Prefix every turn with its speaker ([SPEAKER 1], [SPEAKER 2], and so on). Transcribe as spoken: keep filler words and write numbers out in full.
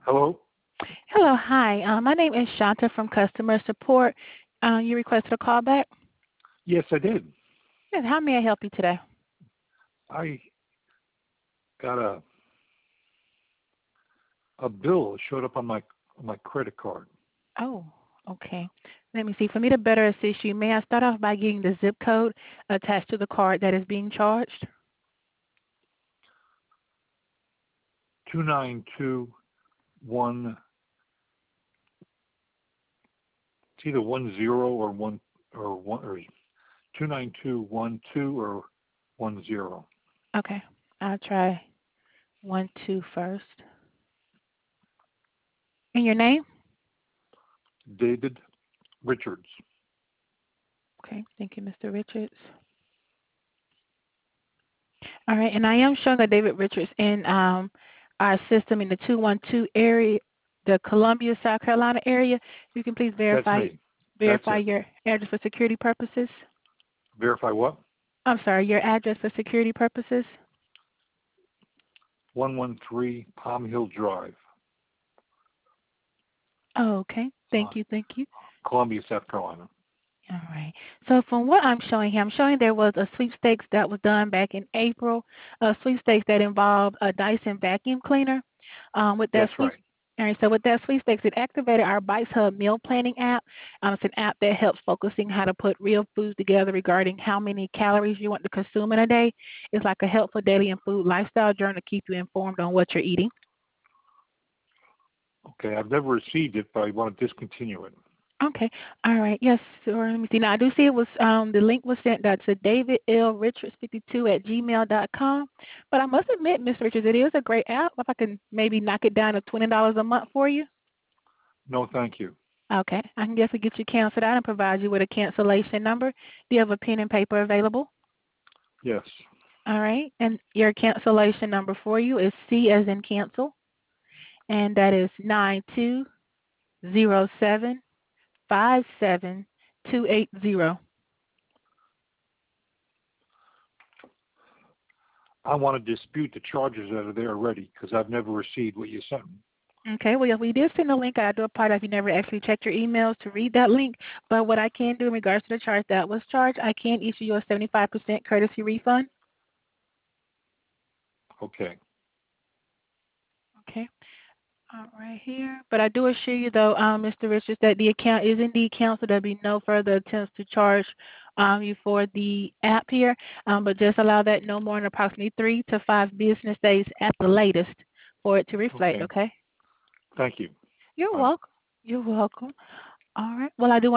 [SPEAKER 1] Hello?
[SPEAKER 2] Hello, hi. Uh, my name is Shanta from customer support. Uh, you requested a call back?
[SPEAKER 1] Yes, I did.
[SPEAKER 2] Yes, how may I help you today?
[SPEAKER 1] I got a a bill that showed up on my on my credit card.
[SPEAKER 2] Oh, okay. Let me see. For me to better assist you, may I start off by getting the zip code attached to the card that is being charged?
[SPEAKER 1] Two nine two one. It's either one zero or one or one or two nine two one two or one zero.
[SPEAKER 2] Okay, I'll try one, two first. And your name?
[SPEAKER 1] David Richards.
[SPEAKER 2] Okay, thank you, Mister Richards. All right, and I am showing a David Richards in um, our system in the two one two area, the Columbia, South Carolina area. You can please
[SPEAKER 1] That's
[SPEAKER 2] verify
[SPEAKER 1] me. That's
[SPEAKER 2] verify
[SPEAKER 1] it.
[SPEAKER 2] your address for security purposes.
[SPEAKER 1] Verify what?
[SPEAKER 2] I'm sorry, your address for security purposes.
[SPEAKER 1] One one three Palm Hill Drive,
[SPEAKER 2] Oh, okay.
[SPEAKER 1] uh,
[SPEAKER 2] Thank you, thank you.
[SPEAKER 1] Columbia, South Carolina.
[SPEAKER 2] All right. So from what I'm showing here, I'm showing there was a sweepstakes that was done back in April, a sweepstakes that involved a Dyson vacuum cleaner. Um, with that
[SPEAKER 1] That's
[SPEAKER 2] sweep,
[SPEAKER 1] right.
[SPEAKER 2] all right, so with that sweepstakes, it activated our Bites Hub meal planning app. Um, it's an app that helps focusing how to put real foods together regarding how many calories you want to consume in a day. It's like a helpful daily and food lifestyle journal to keep you informed on what you're eating.
[SPEAKER 1] Okay, I've never received it, but I want to discontinue it.
[SPEAKER 2] Okay. All right. Yes, sure. Let me see. Now, I do see it was um, the link was sent out to David L. Richards fifty-two at gmail dot com. But I must admit, Miss Richards, it is a great app. If I can maybe knock it down to twenty dollars a month for you.
[SPEAKER 1] No, thank you.
[SPEAKER 2] Okay. I can definitely get you canceled out and provide you with a cancellation number. Do you have a pen and paper available?
[SPEAKER 1] Yes.
[SPEAKER 2] All right. And your cancellation number for you is C as in cancel, and that is nine two zero seven five seven two eight zero.
[SPEAKER 1] I want to dispute the charges that are there already because I've never received what you sent me.
[SPEAKER 2] Okay, well, yeah, we did send a link. I do apologize if you never actually checked your emails to read that link. But what I can do in regards to the charge that was charged, I can issue you a seventy-five percent courtesy refund.
[SPEAKER 1] Okay.
[SPEAKER 2] Okay, all right here. But I do assure you, though, um, Mister Richards, that the account is indeed canceled. There'll be no further attempts to charge um, you for the app here. Um, but just allow that no more than approximately three to five business days at the latest for it to reflect,
[SPEAKER 1] Okay.
[SPEAKER 2] okay?
[SPEAKER 1] Thank you.
[SPEAKER 2] You're
[SPEAKER 1] Bye.
[SPEAKER 2] welcome. You're welcome. All right. Well, I do